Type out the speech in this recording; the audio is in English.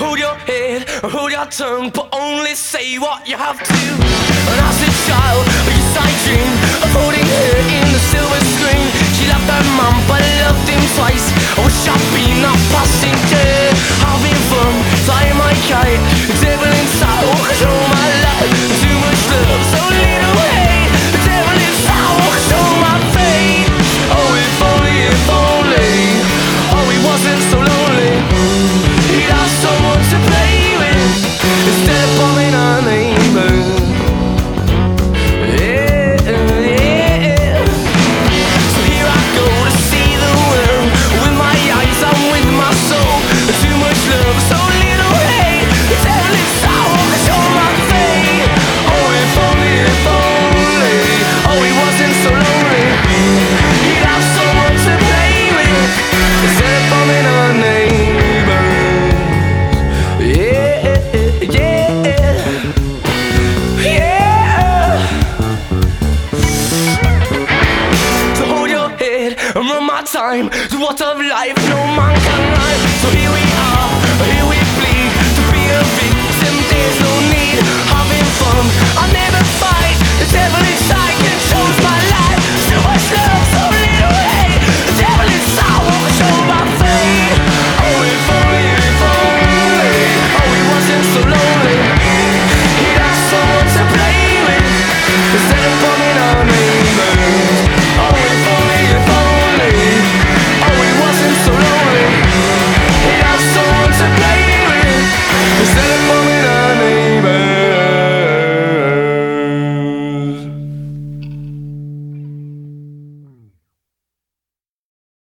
hold your head, hold your tongue, but only say what you have to. And as a child, yes I dreamed of holding her in the silver screen. She loved her mum, but loved him twice. I wish I'd been that passenger, having fun, flying my kite, devil inside, oh, control my life. Too much love, so little hate. The devil inside, oh, control my fate. Oh, if only, oh, he wasn't so lonely. He'd have someone to play with instead of bombing our neighbors. Yeah, yeah. So here I go to see the world with my eyes and with my soul. Too much love, so little hate. The devil inside will control my fate. Oh, if only, oh, he wasn't so lonely. He'd have someone to play with instead of bombing our neighbors. Yeah, yeah, yeah. To hold your head and run my time to what of life no man can lie. So here we